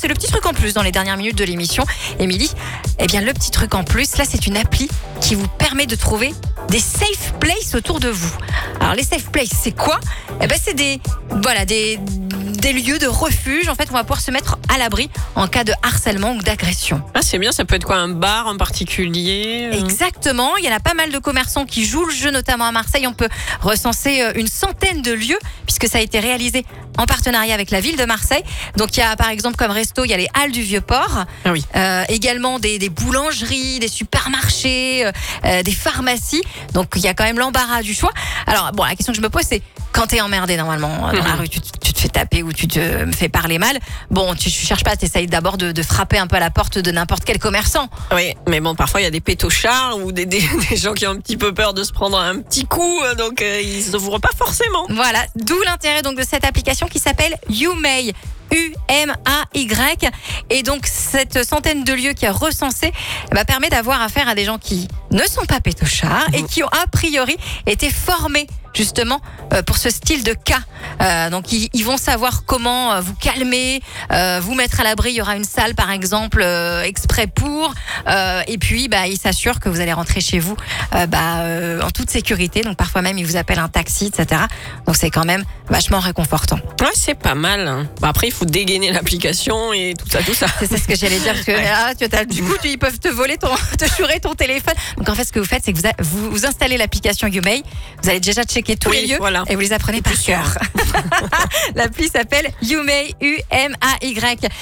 c'est le petit truc en plus dans les dernières minutes de l'émission. Émilie, eh bien le petit truc en plus, là c'est une appli qui vous permet de trouver des safe places autour de vous. Alors les safe places, c'est quoi ? Eh ben c'est des lieux de refuge. En fait, on va pouvoir se mettre à l'abri en cas de harcèlement ou d'agression. Ah, c'est bien, ça peut être quoi, un bar en particulier Exactement, il y en a pas mal de commerçants qui jouent le jeu, notamment à Marseille. On peut recenser une centaine de lieux, puisque ça a été réalisé en partenariat avec la ville de Marseille. Donc il y a par exemple comme resto, il y a les Halles du Vieux-Port, Ah oui. également des boulangeries, des supermarchés, des pharmacies. Donc il y a quand même l'embarras du choix. Alors bon, la question que je me pose, c'est quand t'es emmerdé normalement dans la rue, tu te fais taper ou tu te fais parler mal. Bon, tu cherches pas, t'essayes d'abord de frapper un peu à la porte de n'importe quel commerçant. Oui, mais bon, parfois il y a des pétochards ou des gens qui ont un petit peu peur de se prendre un petit coup, donc ils n'ouvrent pas forcément. Voilà, d'où l'intérêt donc de cette application qui s'appelle YouMay. UMAY. Et donc, cette centaine de lieux qui a recensé permet d'avoir affaire à des gens qui ne sont pas pétochards et qui ont a priori été formés justement pour ce style de cas. Donc, ils vont savoir comment vous calmer, vous mettre à l'abri. Il y aura une salle, par exemple, exprès pour. Et puis, ils s'assurent que vous allez rentrer chez vous en toute sécurité. Donc, parfois même, ils vous appellent un taxi, etc. Donc, c'est quand même vachement réconfortant. Ouais, c'est pas mal. Après, il faut dégainer l'application et tout ça. C'est ce que j'allais dire, parce que là, du coup, ils peuvent te voler te chourer ton téléphone. Donc en fait, ce que vous faites, c'est que vous installez l'application YouMay, vous allez déjà checker tous les lieux, voilà, et vous les apprenez par cœur. L'appli s'appelle YouMay, UMAY.